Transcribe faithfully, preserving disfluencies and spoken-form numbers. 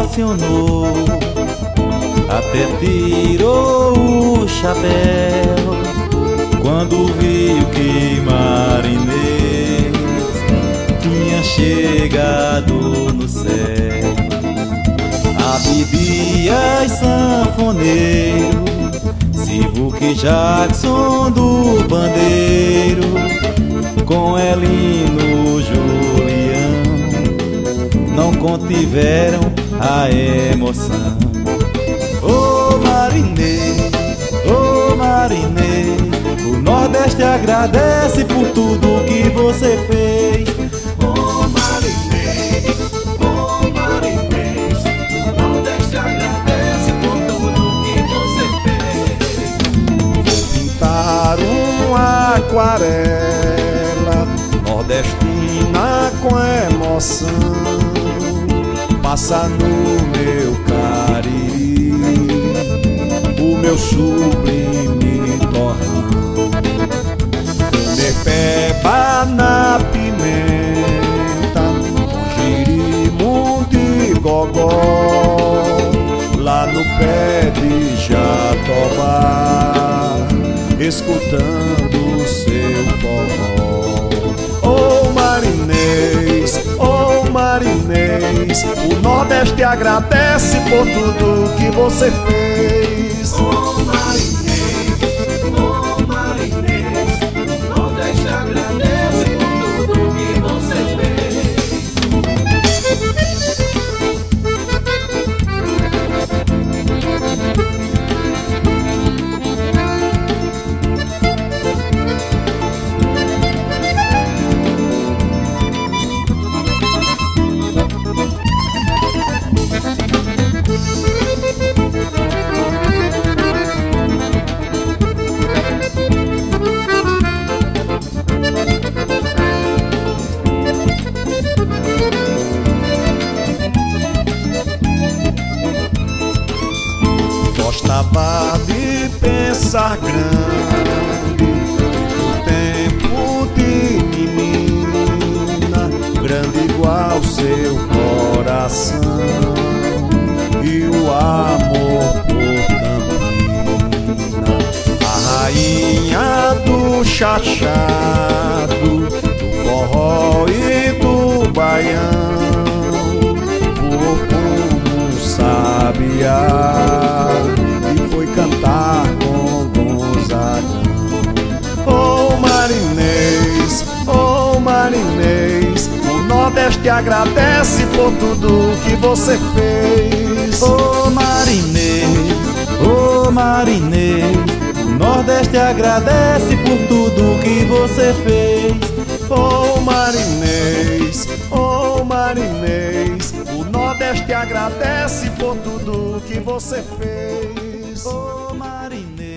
emocionou, até tirou o chapéu quando viu que Marinês tinha chegado no céu. Abdias sanfoneiro, Sivuque Jackson do pandeiro, com Elino Julião não contiveram a emoção. Ô Marinês, ô Marinês, o Nordeste agradece por tudo que você fez. Ô Marinês, ô Marinês, o Nordeste agradece por tudo que você fez. Vou pintar uma aquarela nordestina com emoção, passa no meu Cariri o meu sublime torrão. Nepeba na pimenta, com Jirimundo e Gogó, lá no pé de Jatobá, escutando seu forró. Ô Marinês, ô Marinês, o Nordeste agradece por tudo que você fez. Ô Marinês, ô Marinês, o Nordeste agradece por tudo que você fez. Gostava de pensar grande, no tempo de menina, grande igual seu coração e o amor por Campina. A rainha do chachado, do forró e do baião, voou como um sabiá e foi cantar com Gonzagão. Ô Marinês, ô Marinês, o Nordeste agradece por tudo que você fez. Ô Marinês, ô Marinês, o Nordeste agradece por tudo que você fez. Ô Marinês, ô Marinês, o Nordeste agradece por tudo que você fez. Ô Marinês.